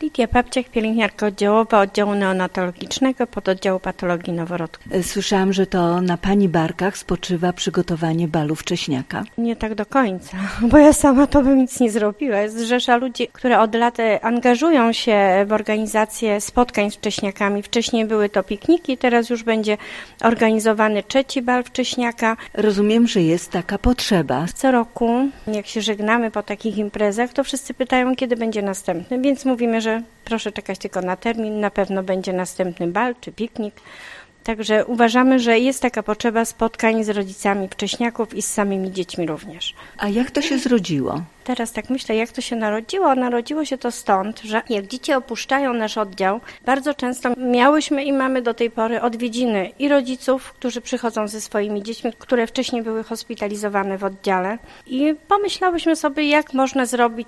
Lidia Papciak, pielęgniarka oddziałowa oddziału neonatologicznego pododdziału patologii noworodków. Słyszałam, że to na pani barkach spoczywa przygotowanie balu wcześniaka. Nie tak do końca, bo ja sama to bym nic nie zrobiła. Jest rzesza ludzi, które od lat angażują się w organizację spotkań z wcześniakami. Wcześniej były to pikniki, teraz już będzie organizowany 3. bal wcześniaka. Rozumiem, że jest taka potrzeba. Co roku, jak się żegnamy po takich imprezach, to wszyscy pytają, kiedy będzie następny, więc mówimy, że proszę czekać tylko na termin, na pewno będzie następny bal czy piknik. Także uważamy, że jest taka potrzeba spotkań z rodzicami wcześniaków i z samymi dziećmi również. A jak to się zrodziło? Teraz tak myślę, jak to się narodziło. Narodziło się to stąd, że jak dzieci opuszczają nasz oddział, bardzo często miałyśmy i mamy do tej pory odwiedziny i rodziców, którzy przychodzą ze swoimi dziećmi, które wcześniej były hospitalizowane w oddziale. I pomyślałyśmy sobie, jak można zrobić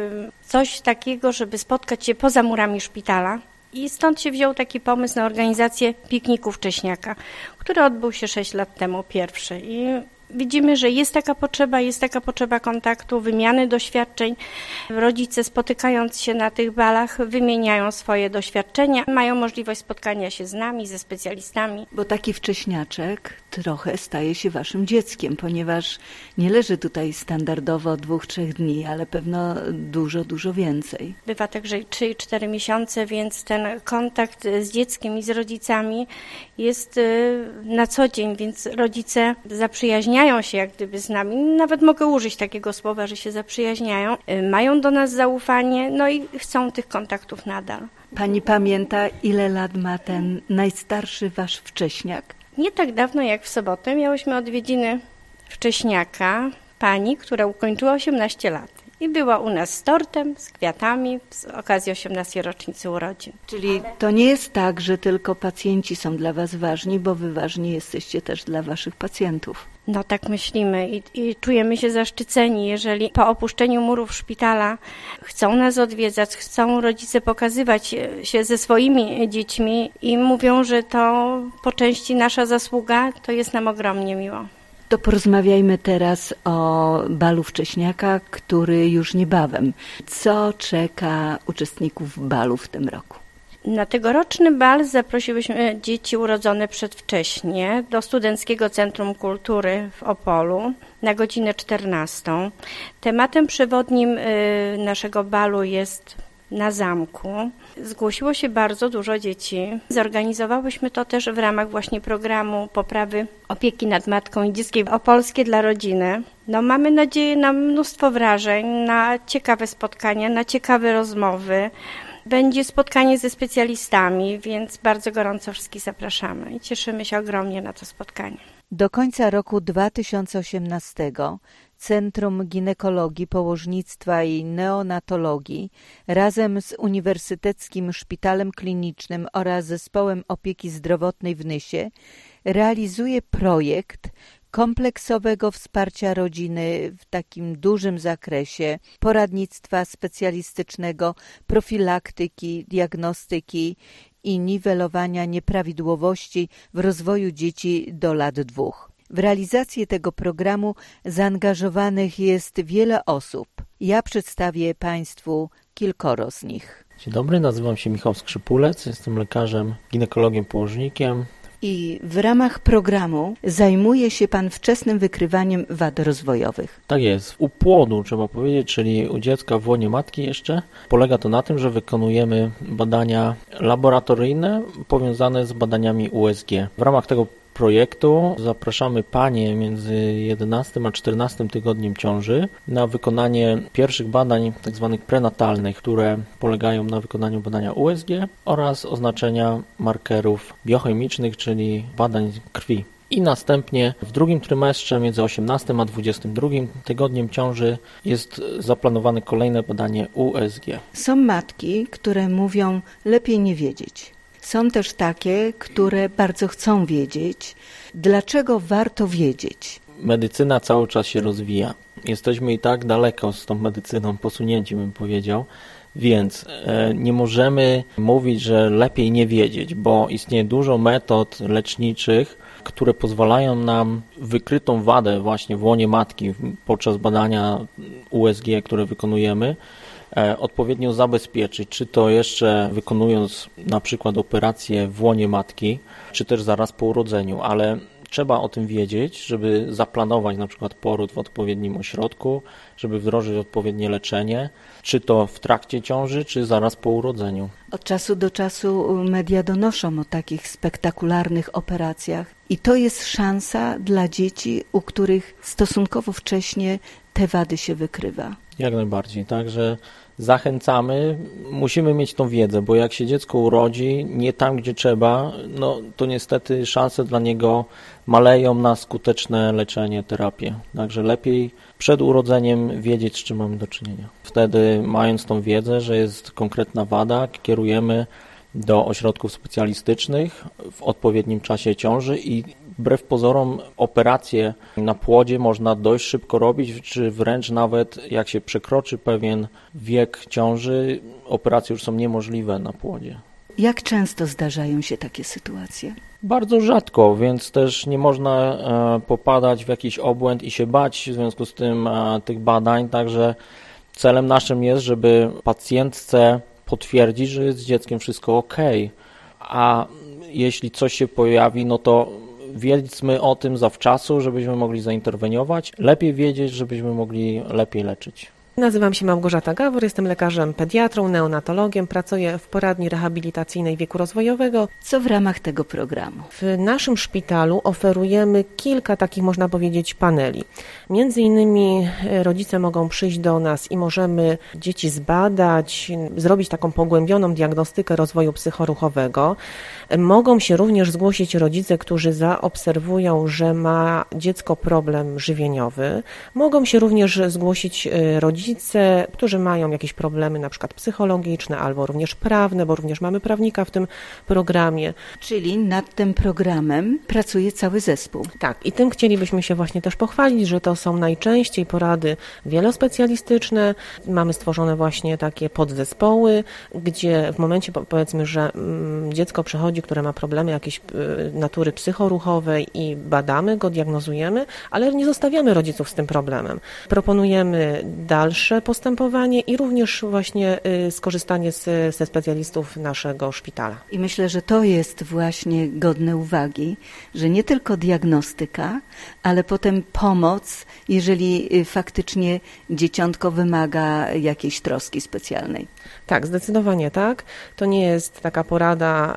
coś takiego, żeby spotkać się poza murami szpitala. I stąd się wziął taki pomysł na organizację pikniku wcześniaka, który odbył się 6 lat temu pierwszy. I widzimy, że jest taka potrzeba kontaktu, wymiany doświadczeń. Rodzice spotykając się na tych balach wymieniają swoje doświadczenia, mają możliwość spotkania się z nami, ze specjalistami. Bo taki wcześniaczek trochę staje się waszym dzieckiem, ponieważ nie leży tutaj standardowo 2-3 dni, ale pewno dużo więcej. Bywa także 3 i 4 miesiące, więc ten kontakt z dzieckiem i z rodzicami jest na co dzień, więc rodzice zaprzyjaźniają się jak gdyby z nami. Nawet mogę użyć takiego słowa, że się zaprzyjaźniają, mają do nas zaufanie, no i chcą tych kontaktów nadal. Pani pamięta, ile lat ma ten najstarszy wasz wcześniak? Nie tak dawno jak w sobotę miałyśmy odwiedziny wcześniaka, pani, która ukończyła 18 lat. I była u nas z tortem, z kwiatami z okazji 18. rocznicy urodzin. Czyli to nie jest tak, że tylko pacjenci są dla was ważni, bo wy ważni jesteście też dla waszych pacjentów. No tak myślimy i czujemy się zaszczyceni, jeżeli po opuszczeniu murów szpitala chcą nas odwiedzać, chcą rodzice pokazywać się ze swoimi dziećmi i mówią, że to po części nasza zasługa, to jest nam ogromnie miło. To porozmawiajmy teraz o balu wcześniaka, który już niebawem. Co czeka uczestników balu w tym roku? Na tegoroczny bal zaprosiłyśmy dzieci urodzone przedwcześnie do Studenckiego Centrum Kultury w Opolu na godzinę 14. Tematem przewodnim naszego balu jest na zamku. Zgłosiło się bardzo dużo dzieci. Zorganizowałyśmy to też w ramach właśnie programu poprawy opieki nad matką i dzieckiem Opolskie dla rodziny. No, mamy nadzieję na mnóstwo wrażeń, na ciekawe spotkania, na ciekawe rozmowy. Będzie spotkanie ze specjalistami, więc bardzo gorąco wszystkich zapraszamy i cieszymy się ogromnie na to spotkanie. Do końca roku 2018 Centrum Ginekologii, Położnictwa i Neonatologii razem z Uniwersyteckim Szpitalem Klinicznym oraz Zespołem Opieki Zdrowotnej w Nysie realizuje projekt kompleksowego wsparcia rodziny w takim dużym zakresie poradnictwa specjalistycznego, profilaktyki, diagnostyki i niwelowania nieprawidłowości w rozwoju dzieci do lat 2. W realizację tego programu zaangażowanych jest wiele osób. Ja przedstawię Państwu kilkoro z nich. Dzień dobry, nazywam się Michał Skrzypulec, jestem lekarzem, ginekologiem, położnikiem. I w ramach programu zajmuje się Pan wczesnym wykrywaniem wad rozwojowych. Tak jest. U płodu trzeba powiedzieć, czyli u dziecka w łonie matki jeszcze. Polega to na tym, że wykonujemy badania laboratoryjne powiązane z badaniami USG. W ramach tego projektu zapraszamy panie między 11 a 14 tygodniem ciąży na wykonanie pierwszych badań tzw. prenatalnych, które polegają na wykonaniu badania USG oraz oznaczenia markerów biochemicznych, czyli badań krwi. I następnie w drugim trymestrze między 18 a 22 tygodniem ciąży jest zaplanowane kolejne badanie USG. Są matki, które mówią lepiej nie wiedzieć. Są też takie, które bardzo chcą wiedzieć, dlaczego warto wiedzieć. Medycyna cały czas się rozwija. Jesteśmy i tak daleko z tą medycyną, posunięci bym powiedział, więc nie możemy mówić, że lepiej nie wiedzieć, bo istnieje dużo metod leczniczych, które pozwalają nam wykrytą wadę właśnie w łonie matki podczas badania USG, które wykonujemy, odpowiednio zabezpieczyć, czy to jeszcze wykonując na przykład operację w łonie matki, czy też zaraz po urodzeniu, ale trzeba o tym wiedzieć, żeby zaplanować na przykład poród w odpowiednim ośrodku, żeby wdrożyć odpowiednie leczenie, czy to w trakcie ciąży, czy zaraz po urodzeniu. Od czasu do czasu media donoszą o takich spektakularnych operacjach i to jest szansa dla dzieci, u których stosunkowo wcześnie te wady się wykrywa. Jak najbardziej, także zachęcamy, musimy mieć tą wiedzę, bo jak się dziecko urodzi nie tam, gdzie trzeba, no to niestety szanse dla niego maleją na skuteczne leczenie, terapię. Także lepiej przed urodzeniem wiedzieć, z czym mamy do czynienia. Wtedy, mając tą wiedzę, że jest konkretna wada, kierujemy do ośrodków specjalistycznych w odpowiednim czasie ciąży i wbrew pozorom operacje na płodzie można dość szybko robić, czy wręcz nawet jak się przekroczy pewien wiek ciąży, operacje już są niemożliwe na płodzie. Jak często zdarzają się takie sytuacje? Bardzo rzadko, więc też nie można popadać w jakiś obłęd i się bać w związku z tym tych badań, także celem naszym jest, żeby pacjentce potwierdzić, że jest z dzieckiem wszystko ok, a jeśli coś się pojawi, no to wiedzmy o tym zawczasu, żebyśmy mogli zainterweniować. Lepiej wiedzieć, żebyśmy mogli lepiej leczyć. Nazywam się Małgorzata Gawor, jestem lekarzem pediatrą, neonatologiem, pracuję w poradni rehabilitacyjnej wieku rozwojowego. Co w ramach tego programu? W naszym szpitalu oferujemy kilka takich, można powiedzieć, paneli. Między innymi rodzice mogą przyjść do nas i możemy dzieci zbadać, zrobić taką pogłębioną diagnostykę rozwoju psychoruchowego. Mogą się również zgłosić rodzice, którzy zaobserwują, że ma dziecko problem żywieniowy. Mogą się również zgłosić rodzice, którzy mają jakieś problemy na przykład psychologiczne albo również prawne, bo również mamy prawnika w tym programie. Czyli nad tym programem pracuje cały zespół. Tak, i tym chcielibyśmy się właśnie też pochwalić, że to są najczęściej porady wielospecjalistyczne. Mamy stworzone właśnie takie podzespoły, gdzie w momencie powiedzmy, że dziecko przychodzi, które ma problemy jakiejś natury psychoruchowej i badamy go, diagnozujemy, ale nie zostawiamy rodziców z tym problemem. Proponujemy dalsze postępowanie i również właśnie skorzystanie ze specjalistów naszego szpitala. I myślę, że to jest właśnie godne uwagi, że nie tylko diagnostyka, ale potem pomoc, jeżeli faktycznie dzieciątko wymaga jakiejś troski specjalnej. Tak, zdecydowanie tak. To nie jest taka porada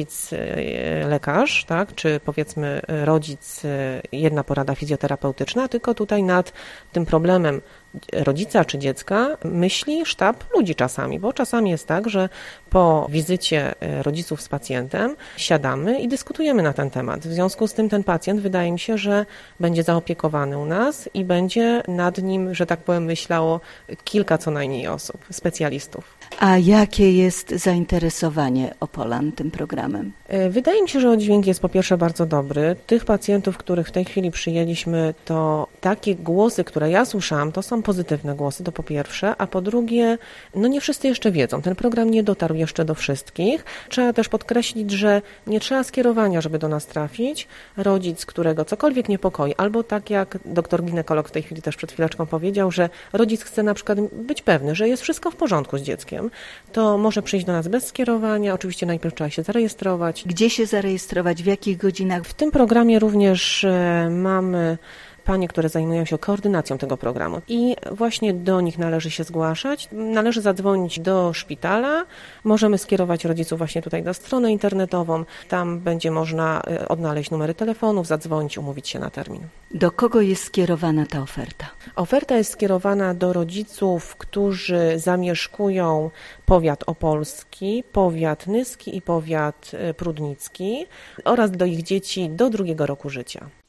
rodzic-lekarz, tak, czy powiedzmy rodzic, jedna porada fizjoterapeutyczna, tylko tutaj nad tym problemem rodzica czy dziecka myśli sztab ludzi czasami, bo czasami jest tak, że po wizycie rodziców z pacjentem siadamy i dyskutujemy na ten temat. W związku z tym ten pacjent wydaje mi się, że będzie zaopiekowany u nas i będzie nad nim, że tak powiem, myślało kilka co najmniej osób, specjalistów. A jakie jest zainteresowanie Opolan tym programem? Wydaje mi się, że oddźwięk jest po pierwsze bardzo dobry. Tych pacjentów, których w tej chwili przyjęliśmy, to takie głosy, które ja słyszałam, to są pozytywne głosy, to po pierwsze, a po drugie, no nie wszyscy jeszcze wiedzą. Ten program nie dotarł jeszcze do wszystkich. Trzeba też podkreślić, że nie trzeba skierowania, żeby do nas trafić. Rodzic, którego cokolwiek niepokoi, albo tak jak doktor ginekolog w tej chwili też przed chwileczką powiedział, że rodzic chce na przykład być pewny, że jest wszystko w porządku z dzieckiem, to może przyjść do nas bez skierowania. Oczywiście najpierw trzeba się zarejestrować. Gdzie się zarejestrować, w jakich godzinach? W tym programie również mamy panie, które zajmują się koordynacją tego programu i właśnie do nich należy się zgłaszać. Należy zadzwonić do szpitala. Możemy skierować rodziców właśnie tutaj na stronę internetową. Tam będzie można odnaleźć numery telefonów, zadzwonić, umówić się na termin. Do kogo jest skierowana ta oferta? Oferta jest skierowana do rodziców, którzy zamieszkują powiat opolski, powiat nyski i powiat prudnicki oraz do ich dzieci do 2. roku życia.